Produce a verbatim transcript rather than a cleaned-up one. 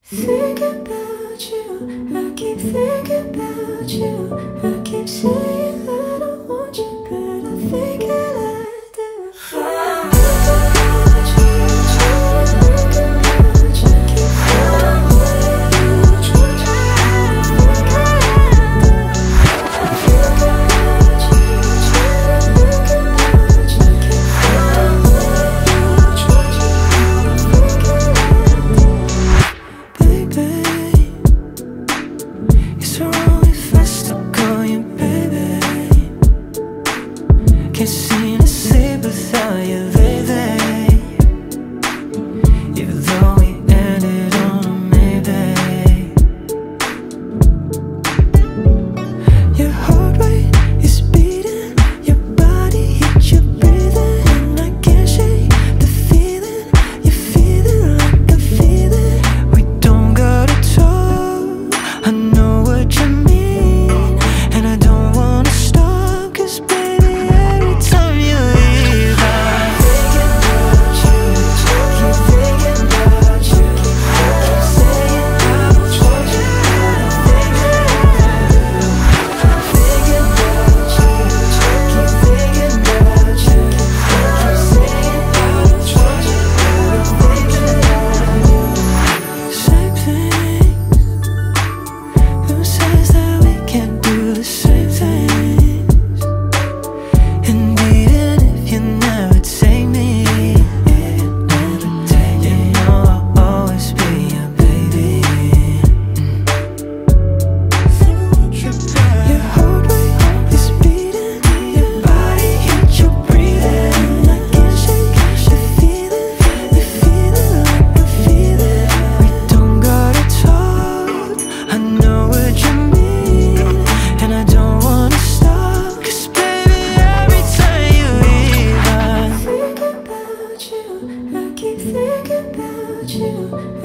Think about you, I keep thinking about you. I keep saying I don't want you, but I think that I do. I think about you, try to think about you. Keep feeling what you try to think I do. I think about you, try to think about you. Keep feeling what you try to think I do. Baby, it's wrong if I still call you baby. Can't seem to sleep without you lately. Even though we ended on a maybe. Your heart rate is beating, your body hits your breathing, and I can't shake the feeling. You're feeling like I feel it. We don't gotta talk, I know what you mean, and I don't wanna stop, 'cause baby, every time you leave I think about you, keep thinking about you. I keep saying I will want you, but I think that I do. I think about you, keep thinking about you. I keep saying I will want you, but I think that I do. Same thing. Who says that we can't do the same things? And even if you never take me, you know I'll always be your baby. Your heart rate is beating, your body hits your breathing. I can't shake the feeling, you're feeling like I feel it. We don't gotta talk, I know what you mean, and I don't wanna stop, 'cause baby, every time you leave I think about you, I keep thinking about you.